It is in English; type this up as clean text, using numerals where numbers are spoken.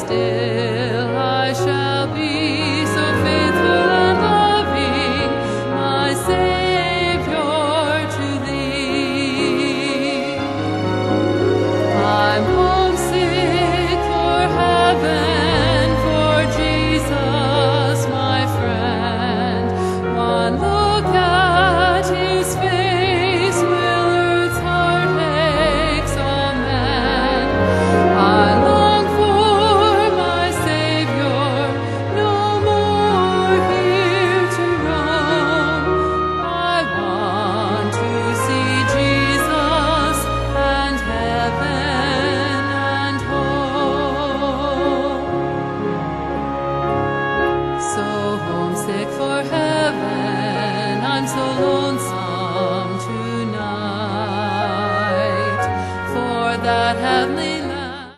still I shall be so faithful and loving, my Savior, to Thee. I'm homesick for heaven, for Jesus, my friend. One look at His face will earth's heartaches all mend. I long for my Savior, no more here to roam. I want to see Jesus and heaven and home. So homesick for heaven, I'm so lonely.